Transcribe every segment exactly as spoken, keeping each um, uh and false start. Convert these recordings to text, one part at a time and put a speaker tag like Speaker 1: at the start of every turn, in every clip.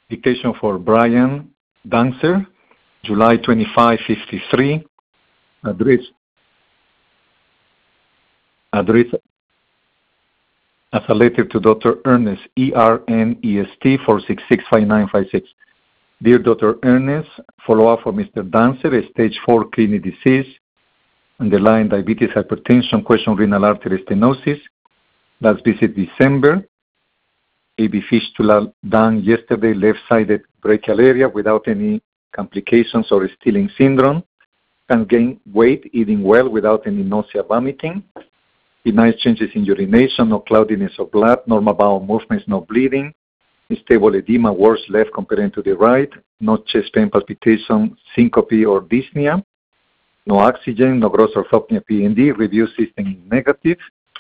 Speaker 1: Dictation for Brian Dancer, July twenty-fifth, fifty-three. Address, address as a letter to Doctor Ernest, E R N E S T, four six six, five nine five six. Dear Doctor Ernest, follow-up for Mister Dancer, stage four kidney disease, underlying diabetes, hypertension, question renal artery stenosis. Last visit December. A B fistula done yesterday, left-sided brachial area without any complications or Stilling syndrome. Can gain weight, eating well without any nausea, vomiting. Nice changes in urination, no cloudiness of blood, normal bowel movements, no bleeding. Stable edema, worse left comparing to the right. No chest pain, palpitation, syncope, or dyspnea. No oxygen, no gross orthopnea, P N D. Review system is negative.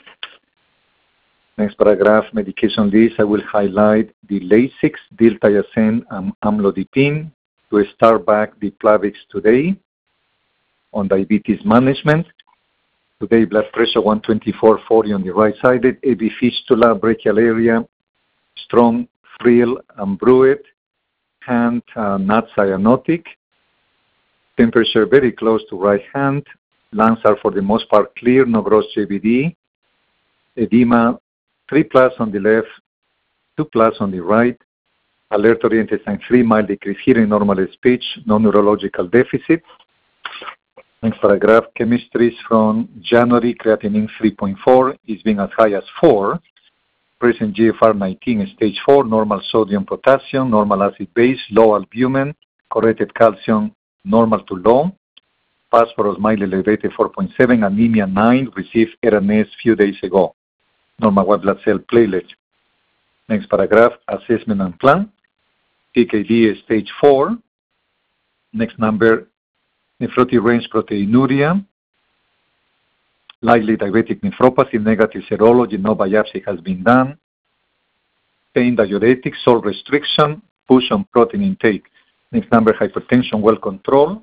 Speaker 1: Next paragraph, medication list. I will highlight the Lasix, diltiazem, and amlodipine to start back the Plavix today on diabetes management. Today, blood pressure one twenty-four forty on the right side, A B fistula, brachial area, strong frill and bruit, hand uh, not cyanotic, temperature very close to right hand, lungs are for the most part clear, no gross J V D, edema three plus on the left, two plus on the right, alert oriented sign three, mild decrease hearing, normal speech, no neurological deficit. Next paragraph, chemistries from January, creatinine three point four is being as high as four, present G F R nineteen, stage four, normal sodium, potassium, normal acid base, low albumin, corrected calcium, normal to low, phosphorus mildly elevated four point seven, anemia nine, received R N S few days ago, normal white blood cell platelets. Next paragraph, assessment and plan, C K D stage four, next number, nephrotic range proteinuria, likely diabetic nephropathy, negative serology, no biopsy has been done, pain diuretic, salt restriction, push on protein intake. Next number, hypertension well controlled,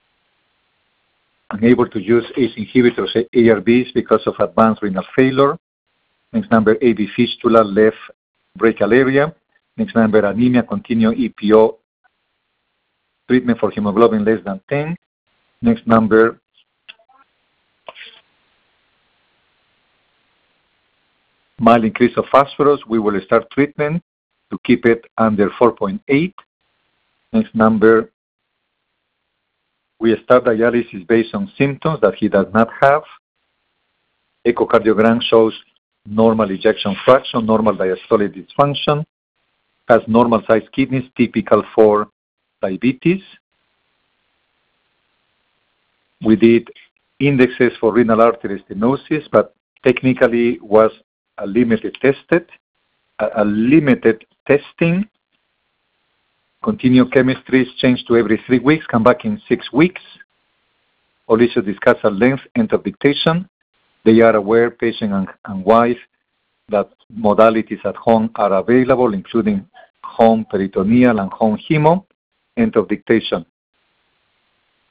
Speaker 1: unable to use A C E inhibitors, A R Bs because of advanced renal failure. Next number, A V fistula, left brachial area. Next number, anemia, continue E P O, treatment for hemoglobin less than ten. Next number, mild increase of phosphorus. We will start treatment to keep it under four point eight. Next number, we start dialysis based on symptoms that he does not have. Echocardiogram shows normal ejection fraction, normal diastolic dysfunction, has normal sized kidneys, typical for diabetes. We did indexes for renal artery stenosis, but technically was a limited tested, a, a limited testing. Continue chemistries, change to every three weeks, come back in six weeks. Olicio discuss at length, end of dictation. They are aware, patient and, and wife, that modalities at home are available, including home peritoneal and home hemo, end of dictation.